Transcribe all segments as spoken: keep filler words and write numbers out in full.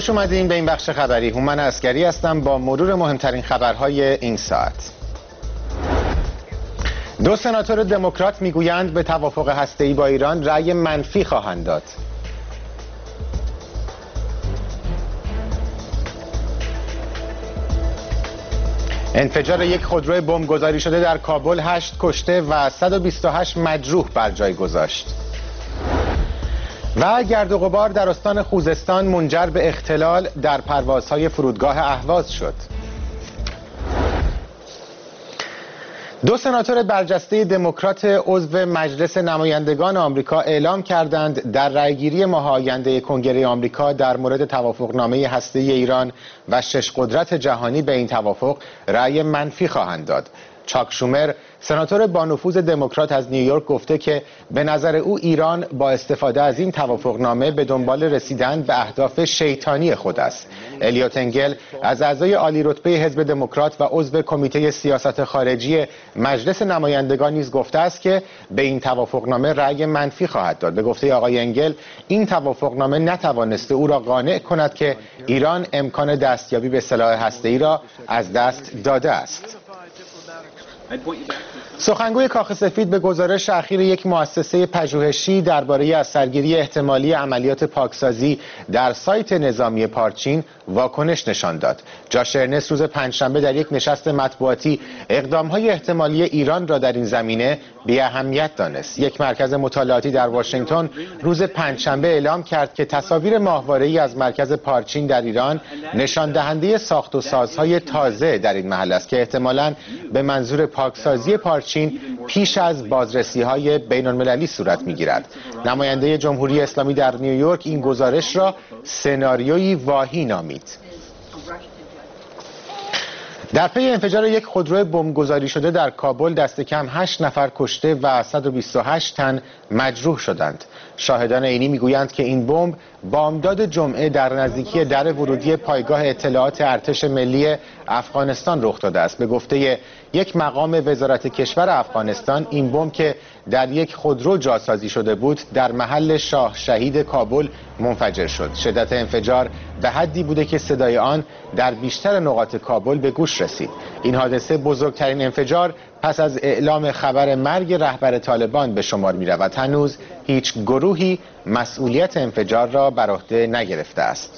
خوش اومدین به این بخش خبری. هومن عسکری هستم با مرور مهمترین خبرهای این ساعت. دو سناتور دموکرات میگویند به توافق هسته‌ای با ایران رأی منفی خواهند داد. انفجار یک خودرو بمبگذاری شده در کابل هشت کشته و صد و بیست و هشت مجروح بر جای گذاشت. و گرد و غبار در استان خوزستان منجر به اختلال در پروازهای فرودگاه اهواز شد. دو سناتور برجسته دموکرات عضو مجلس نمایندگان آمریکا اعلام کردند در رأیگیری ماه آینده کنگره آمریکا در مورد توافقنامه هسته‌ای ایران و شش قدرت جهانی به این توافق رأی منفی خواهند داد. چاک شومر، سناتور با نفوذ دموکرات از نیویورک، گفته که به نظر او ایران با استفاده از این توافقنامه به دنبال رسیدن به اهداف شیطانی خود است. الیوت انگل از اعضای عالی رتبه حزب دموکرات و عضو کمیته سیاست خارجی مجلس نمایندگان نیز گفته است که به این توافقنامه رأی منفی خواهد داد. به گفته آقای انگل، این توافقنامه نتوانسته او را قانع کند که ایران امکان دستیابی به سلاح هسته‌ای را از دست داده است. سخنگوی کاخ سفید به گزارش اخیر یک مؤسسه پژوهشی درباره از سرگیری احتمالی عملیات پاکسازی در سایت نظامی پارچین واکنش نشان داد. جاش ارنست روز پنجشنبه در یک نشست مطبوعاتی اقدام‌های احتمالی ایران را در این زمینه بی اهمیت دانست. یک مرکز مطالعاتی در واشنگتن روز پنجشنبه اعلام کرد که تصاویر ماهواره‌ای از مرکز پارچین در ایران نشان دهنده ساخت و سازهای تازه در این محل است که احتمالاً به منظور پاکسازی پارچین پیش از بازرسی‌های بین‌المللی صورت می‌گیرد. نماینده جمهوری اسلامی در نیویورک این گزارش را سناریویی واهی نامید. در پی انفجار یک خودرو بمبگذاری شده در کابل دست کم هشت نفر کشته و صد و بیست و هشت تن مجروح شدند. شاهدان عینی میگویند که این بمب بامداد جمعه در نزدیکی در ورودی پایگاه اطلاعات ارتش ملی افغانستان رخ داده است. به گفته یک مقام وزارت کشور افغانستان، این بمب که در یک خودرو جاسازی شده بود در محل شاه شهید کابل منفجر شد. شدت انفجار به حدی بوده که صدای آن در بیشتر نقاط کابل به گوش رسید. این حادثه بزرگترین انفجار پس از اعلام خبر مرگ رهبر طالبان به شمار می رود. هنوز هیچ گروهی مسئولیت انفجار را بر عهده نگرفته است.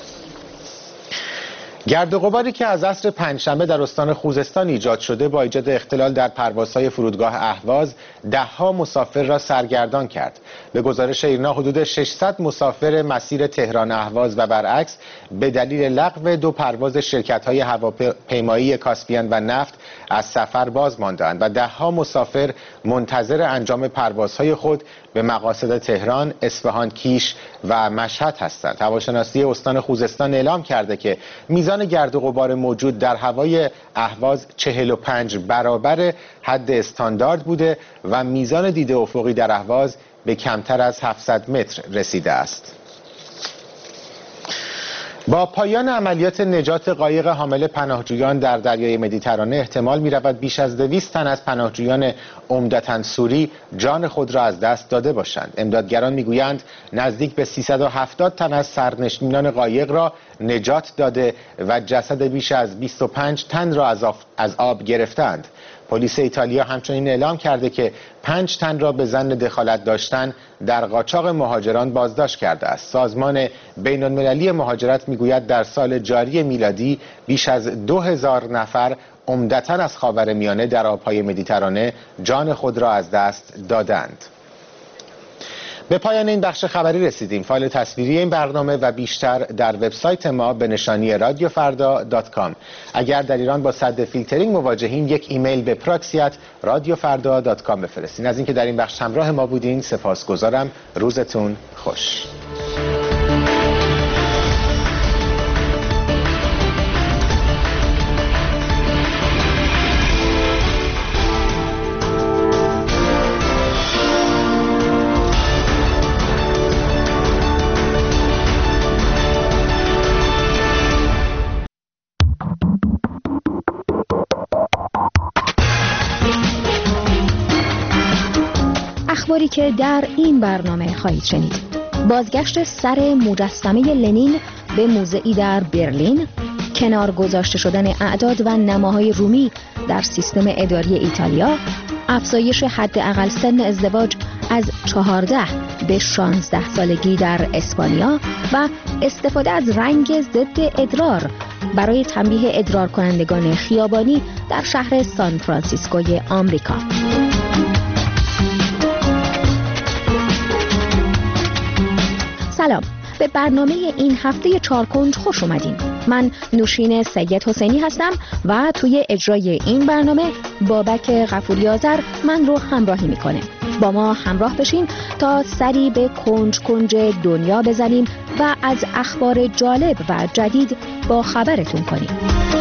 گرد و غباری که از عصر پنجشنبه در استان خوزستان ایجاد شده با ایجاد اختلال در پروازهای فرودگاه اهواز ده‌ها مسافر را سرگردان کرد. به گزارش ایرنا حدود ششصد مسافر مسیر تهران اهواز و برعکس به دلیل لغو دو پرواز شرکت‌های هواپیمایی کاسپیان و نفت از سفر باز ماندند و ده‌ها مسافر منتظر انجام پروازهای خود به مقاصد تهران، اصفهان، کیش و مشهد هستند. هواشناسی استان خوزستان اعلام کرده که میزان گرد و غبار موجود در هوای اهواز چهل و پنج برابر حد استاندارد بوده و میزان دید افقی در اهواز به کمتر از هفتصد متر رسیده است. با پایان عملیات نجات قایق حامل پناهجویان در دریای مدیترانه احتمال می رود بیش از دویست تن از پناهجویان عمدتاً سوری جان خود را از دست داده باشند. امدادگران می گویند نزدیک به سیصد و هفتاد تن از سرنشینان قایق را نجات داده و جسد بیش از بیست و پنج تن را از, از آب گرفتند. پلیس ایتالیا همچنین اعلام کرده که پنج تن را به ظن دخالت داشتن در قاچاق مهاجران بازداشت کرده است. سازمان بین‌المللی مهاجرت میگوید در سال جاری میلادی بیش از دو هزار نفر عمدتاً از خاورمیانه در آبهای مدیترانه جان خود را از دست دادند. به پایان این بخش خبری رسیدیم. فایل تصویری این برنامه و بیشتر در وبسایت ما به نشانی رادیو فردا دات کام. اگر در ایران با سد فیلترینگ مواجهین یک ایمیل به پراکسیت رادیو فردا دات کام بفرستین. از اینکه در این بخش همراه ما بودین سپاسگزارم. روزتون خوش. اخباری که در این برنامه خواهید شنید: بازگشت سر مجسمه لنین به موضعی در برلین، کنار گذاشته شدن اعداد و نماهای رومی در سیستم اداری ایتالیا، افزایش حداقل سن ازدواج از چهارده به شانزده سالگی در اسپانیا و استفاده از رنگ ضد ادرار برای تنبیه ادرار کنندگان خیابانی در شهر سان فرانسیسکوی آمریکا. سلام، به برنامه این هفته چارکنج خوش اومدین. من نوشین سید حسینی هستم و توی اجرای این برنامه بابک غفوری آذر من رو همراهی میکنه. با ما همراه بشین تا سری به کنج کنج دنیا بزنیم و از اخبار جالب و جدید با خبرتون کنیم.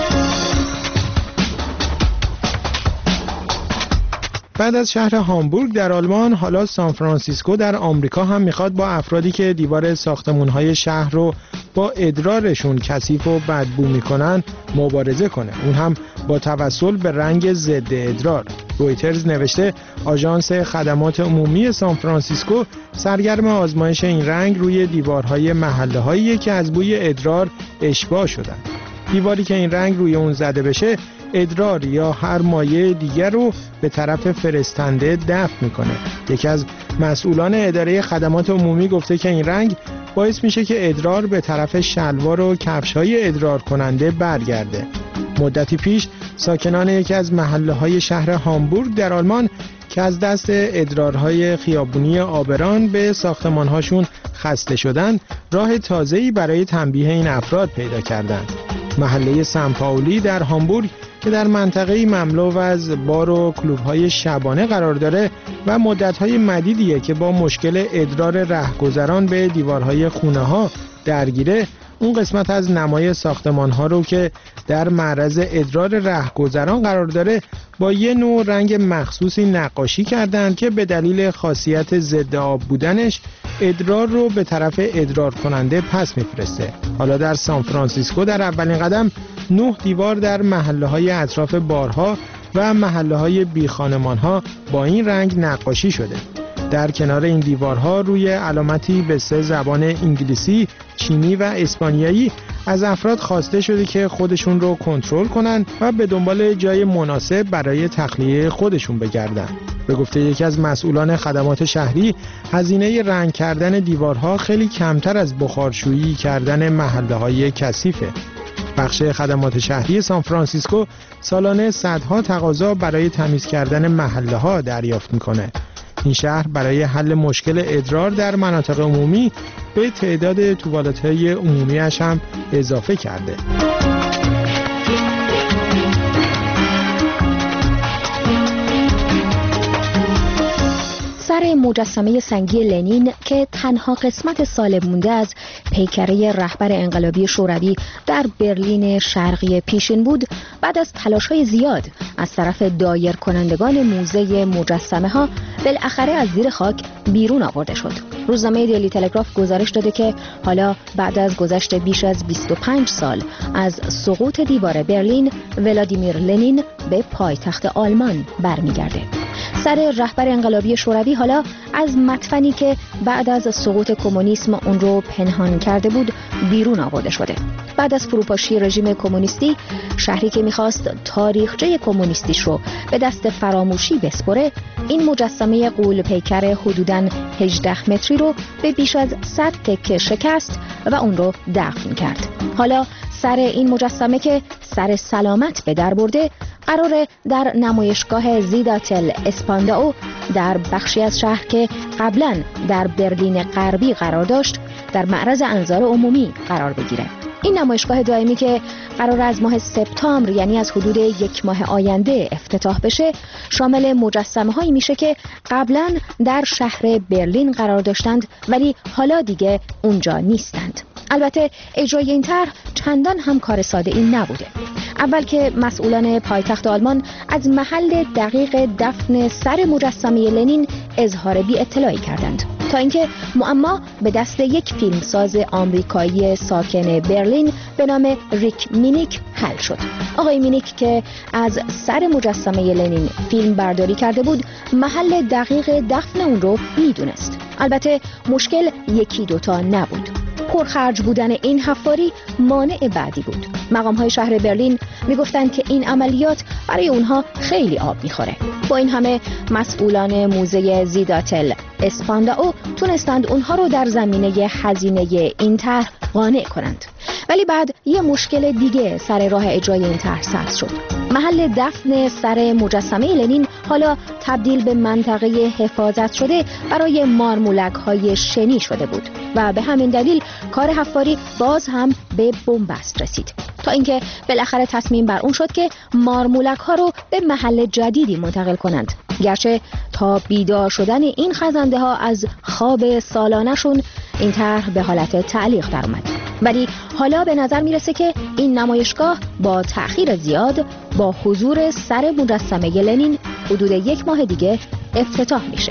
بعد از شهر هامبورگ در آلمان، حالا سان فرانسیسکو در آمریکا هم میخواد با افرادی که دیوار ساختمان‌های شهر رو با ادرارشون کثیف و بدبو میکنن مبارزه کنه، اون هم با توسل به رنگ ضد ادرار. رویترز نوشته آژانس خدمات عمومی سان فرانسیسکو سرگرم آزمایش این رنگ روی دیوارهای محله‌هایی که از بوی ادرار اشباع شدن. دیواری که این رنگ روی اون زده بشه ادرار یا هر مایع دیگر رو به طرف فرستنده دفع میکنه. یکی از مسئولان اداره خدمات عمومی گفته که این رنگ باعث میشه که ادرار به طرف شلوار و کفش‌های ادرار کننده برگرده. مدتی پیش ساکنان یکی از محله‌های شهر هامبورگ در آلمان که از دست ادرارهای خیابونی آبران به ساختمان‌هاشون خسته شدن، راه تازه‌ای برای تنبیه این افراد پیدا کردند. محله سن پائولی در هامبورگ که در منطقه‌ای مملو از بار و کلوب‌های شبانه قرار داره و مدت‌های مدیدیه که با مشکل ادرار رهگذران به دیوارهای خونه‌ها درگیره، اون قسمت از نمای ساختمان‌ها رو که در معرض ادرار رهگذران قرار داره با یه نوع رنگ مخصوصی نقاشی کردند که به دلیل خاصیت ضد آب بودنش ادرار رو به طرف ادرار کننده پس میفرسته. حالا در سان فرانسیسکو در اولین قدم نه دیوار در محله‌های اطراف بارها و محله‌های بی خانمان‌ها با این رنگ نقاشی شده. در کنار این دیوارها روی علامتی به سه زبان انگلیسی، چینی و اسپانیایی از افراد خواسته شده که خودشون رو کنترل کنن و به دنبال جای مناسب برای تخلیه خودشون بگردن. به گفته یکی از مسئولان خدمات شهری، هزینه رنگ کردن دیوارها خیلی کمتر از بخارشویی کردن محله‌های کثیفه. بخش خدمات شهری سان فرانسیسکو سالانه صدها تقاضا برای تمیز کردن محله‌ها دریافت میکنه. این شهر برای حل مشکل ادرار در مناطق عمومی به تعداد توالت‌های عمومیش هم اضافه کرده. سر مجسمه سنگی لنین که تنها قسمت سالم مونده از پیکره رهبر انقلابی شوروی در برلین شرقی پیشین بود، بعد از تلاش‌های زیاد از طرف دایر کنندگان موزه مجسمه ها بالاخره از زیر خاک بیرون آورده شد. روزنامه دیلی تلگراف گزارش داده که حالا بعد از گذشت بیش از بیست و پنج سال از سقوط دیوار برلین، ولادیمیر لنین به پایتخت آلمان برمیگرده. سر رهبر انقلابی شوروی حالا از مدفنی که بعد از سقوط کمونیسم اون رو پنهان کرده بود بیرون آورده شده. بعد از فروپاشی رژیم کمونیستی، شهری که میخواست تاریخچه کمونیستیش رو به دست فراموشی بسپره، این مجسمه غول پیکر حدوداً هجده متری رو به بیش از صد تکه شکست و اون رو دفن کرد. حالا سر این مجسمه که سر سلامت به در برده، قراره در نمایشگاه زیداتل اسپانداو در بخشی از شهر که قبلا در برلین غربی قرار داشت در معرض انظار عمومی قرار بگیره. این نمایشگاه دائمی که قرار از ماه سپتامبر، یعنی از حدود یک ماه آینده افتتاح بشه، شامل مجسمه هایی میشه که قبلا در شهر برلین قرار داشتند ولی حالا دیگه اونجا نیستند. البته اجرای این طرح چندان هم کار ساده این نبوده. اول که مسئولان پایتخت آلمان از محل دقیق دفن سر مجسمه لنین اظهار بی اطلاعی کردند، تا اینکه معما به دست یک فیلمساز آمریکایی ساکن برلین به نام ریک مینیک حل شد. آقای مینیک که از سر مجسمه لنین فیلم برداری کرده بود، محل دقیق دفن اون رو میدونست. البته مشکل یکی دوتا نبود. پرخرج بودن این حفاری مانع بعدی بود. مقام‌های شهر برلین میگفتند که این عملیات برای اونها خیلی آب میخوره. با این همه مسئولان موزه زیداتل اسپانداو تونستند اونها رو در زمینه هزینه این طرح قانع کنند. ولی بعد یه مشکل دیگه سر راه اجرای این طرح سبز شد. محل دفن سر مجسمه لنین حالا تبدیل به منطقه حفاظت شده برای مارمولک‌های شنی شده بود و به همین دلیل کار حفاری باز هم به بنبست رسید، تا اینکه بالاخره تصمیم بر اون شد که مارمولک‌ها رو به محل جدیدی منتقل کنند. گرچه تا بیدار شدن این خزنده ها از خواب سالانشون این طرح به حالت تعلیق در اومد، ولی حالا به نظر میرسه که این نمایشگاه با تأخیر زیاد با حضور سر مجسمه لنین حدود یک ماه دیگه افتتاح میشه.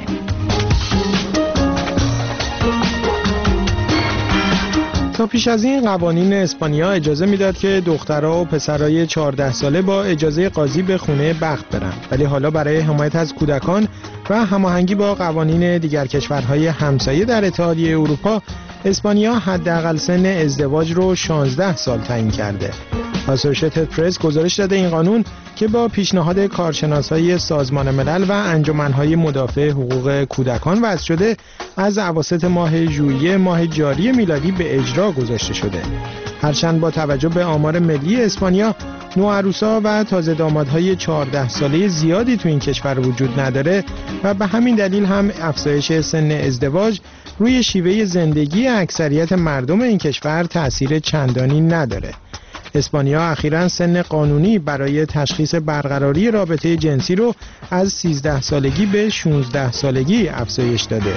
تا پیش از این قوانین اسپانیا اجازه میداد که دخترها و پسرای چهارده ساله با اجازه قاضی به خونه بخت برن، ولی حالا برای حمایت از کودکان و هماهنگی با قوانین دیگر کشورهای همسایه در اتحادیه اروپا، اسپانیا حداقل سن ازدواج رو شانزده سال تعیین کرده. آسوشیتد پرس گزارش داده این قانون که با پیشنهاد کارشناسای سازمان ملل و انجمنهای مدافع حقوق کودکان وضع شده، از اواسط ماه ژوئیه ماه جاری میلادی به اجرا گذاشته شده. هرچند با توجه به آمار ملی اسپانیا، نوعروسا و تازه دامادهای چهارده ساله زیادی تو این کشور وجود نداره و به همین دلیل هم افزایش سن ازدواج روی شیوه زندگی اکثریت مردم این کشور تأثیر چندانی نداره. اسپانیا اخیراً سن قانونی برای تشخیص برقراری رابطه جنسی رو از سیزده سالگی به شانزده سالگی افزایش داده.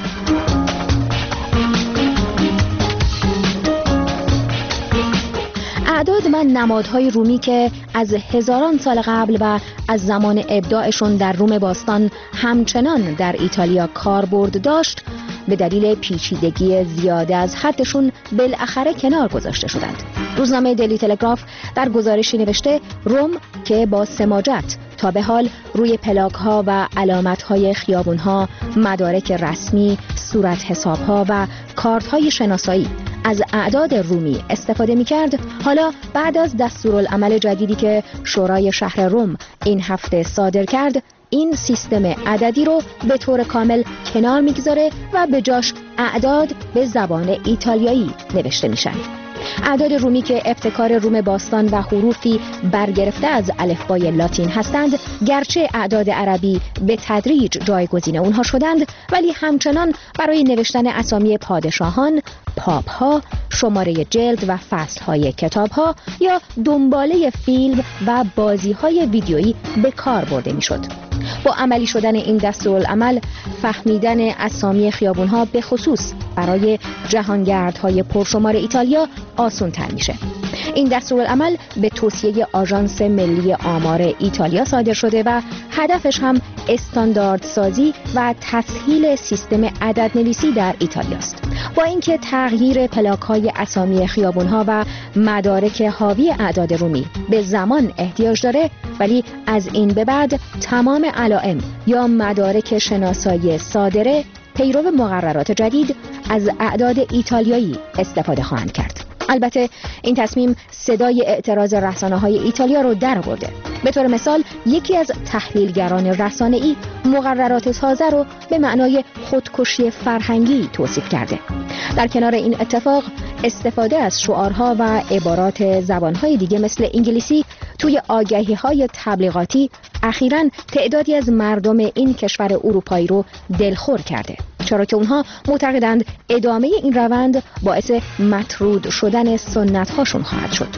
اعداد و نمادهای رومی که از هزاران سال قبل و از زمان ابداعشون در روم باستان همچنان در ایتالیا کاربرد داشت، به دلیل پیچیدگی زیاده از حدشون بالاخره کنار گذاشته شدند. روزنامه دیلی تلگراف در گزارشی نوشته روم که با سماجت تا به حال روی پلاک‌ها و علامت‌های خیابون‌ها، مدارک رسمی، صورت حساب‌ها و کارت‌های شناسایی از اعداد رومی استفاده می‌کرد، حالا بعد از دستورالعمل جدیدی که شورای شهر روم این هفته صادر کرد، این سیستم عددی رو به طور کامل کنار میگذاره و به جاش اعداد به زبان ایتالیایی نوشته میشن. اعداد رومی که ابتکار روم باستان و حروفی برگرفته از الفبای لاتین هستند، گرچه اعداد عربی به تدریج جایگزین اونها شدند، ولی همچنان برای نوشتن اسامی پادشاهان، پاپ‌ها، شماره جلد و فصل‌های کتاب‌ها یا دنباله فیلم و بازی‌های ویدیویی به کار برده می‌شد. با عملی شدن این دستورالعمل، فهمیدن اسامی خیابون‌ها به خصوص برای جهانگردهای پرشمار ایتالیا آسان تر میشه. این دستورالعمل به توصیه آژانس ملی آمار ایتالیا صادر شده و هدفش هم استانداردسازی و تسهیل سیستم عددنویسی در ایتالیا است. با اینکه تغییر پلاک‌های اسامی خیابون‌ها و مدارک حاوی اعداد رومی به زمان احتیاج داره، ولی از این به بعد تمام علائم یا مدارک شناسایی صادره پیرو مقررات جدید از اعداد ایتالیایی استفاده خواهند کرد. البته این تصمیم صدای اعتراض رسانه‌های ایتالیا رو درآورده. به طور مثال یکی از تحلیلگران رسانه‌ای مقررات تازه رو به معنای خودکشی فرهنگی توصیف کرده. در کنار این اتفاق، استفاده از شعارها و عبارات زبان‌های دیگه مثل انگلیسی توی آگهی‌های تبلیغاتی اخیراً تعدادی از مردم این کشور اروپایی رو دلخور کرده، چرا که اونها معتقدند ادامه این روند باعث مطرود شدن سنت‌هاشون خواهد شد.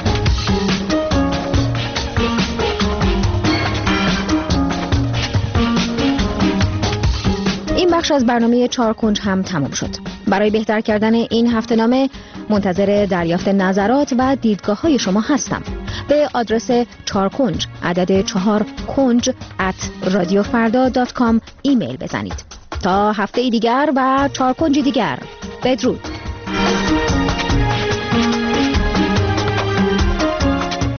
این بخش از برنامه چهار کنج هم تمام شد. برای بهتر کردن این هفته‌نامه منتظر دریافت نظرات و دیدگاه‌های شما هستم. به آدرس چهار کنج عدد چهار کنج ات رادیو فردا دات کام ایمیل بزنید. تا هفته دیگر و چهار کنج دیگر، بدرود.